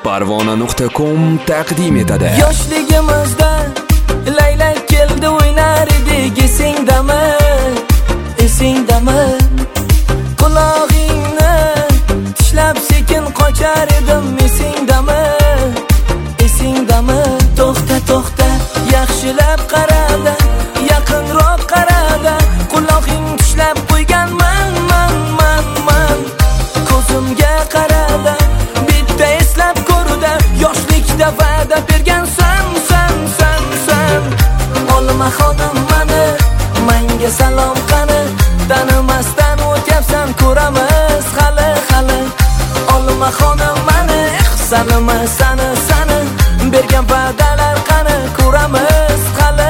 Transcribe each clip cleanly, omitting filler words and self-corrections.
Parvona.com taqdim etadi. Yoshligimizda laylak keldi o'ynar edik, esingdami? Esingdami? Qulog'ingni tishlab sekin qochar edim, esingdami? Esingdami? To'xta to'xta, yaxshilab qarada, yaqinroq qarada, qulog'ing tishlab qo'yganman, man ko'zimga qarada, bitta eslab ko'rda, yoshlikda va'da bergansan, san olma xonim mani, menga salom qani, tanimasdan o'tyapsan, ko'ramiz hali olma xonim mani, sanimi sani bergan va'dalar qani, ko'ramiz hali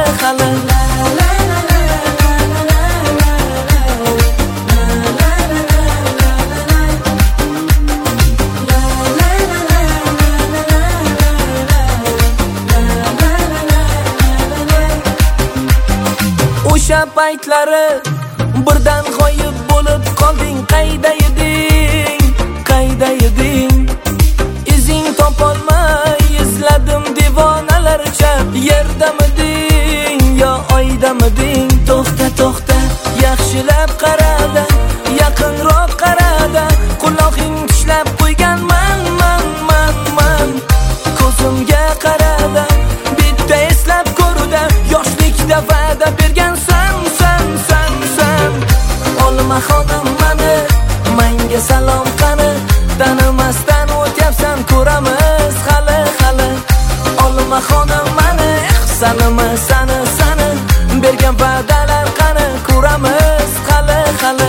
o'sha paytlari birdan g'oyib bo'lib qolding, qayda eding? Izing topolmay izladim devonalarcha, yerdamiding yo oydamiding? To'xta, yaxshilab qarada, yaqinroq qarada, qulog'ing tishlab qo'yganman, man ko'zimga qarada, bitta eslab ko'rda, yoshlikda va'da bergansan, san olma xonim mani, menga salom qani, tanimasdan o'tyapsan, ko'ramiz hali olma xonim mani, sanimi sani bergan va'dalar qani, ko'ramiz hali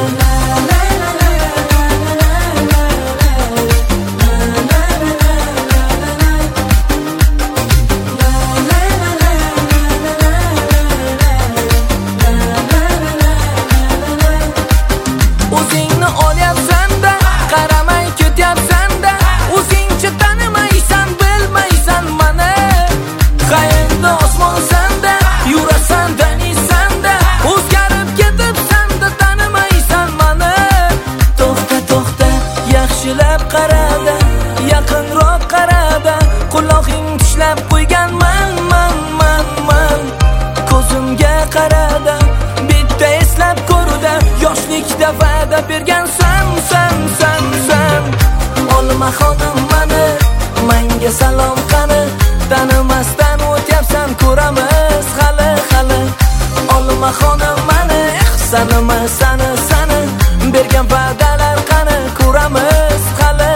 o'zingni olyapsan-da, qaramay ketyapsan-da, o'zingcha tanimaysan, bilmaysan mani, qayerda osmonsan-da, yurasan daniysan-da, o'zgarib ketibsan-da, tanimaysan mani. To'xta, yaxshilab qarada, yaqinroq qarada, qulog'ing tishlab qo'yganman, man ko'zimga qarada, bitta eslab ko'rda, yoshlikda va'da bergansan, san olma xonim mani, menga salom qani, tanimasdan o'tyapsan, ko'ramiz hali olma xonim mani, sanimi sani bergan va'dalar qani, ko'ramiz hali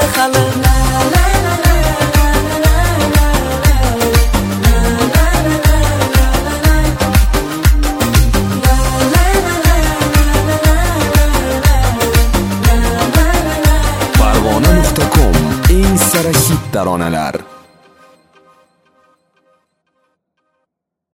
Parvona.com eng sara hit taronalar.